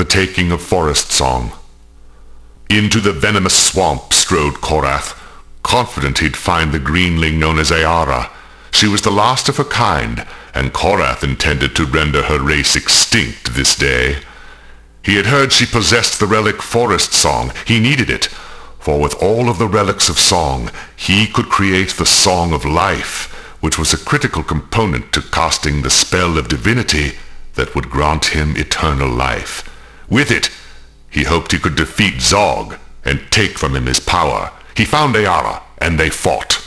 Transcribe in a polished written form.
taking of Forest Song. Into the venomous swamp strode Korath, confident he'd find the greenling known as Ayara. She was the last of her kind, and Korath intended to render her race extinct this day. He had heard she possessed the relic Forest Song. He needed it, for with all of the relics of song, he could create the Song of Life, which was a critical component to casting the spell of divinity that would grant him eternal life. With it, he hoped he could defeat Zog and take from him his power. He found Ayara, and they fought.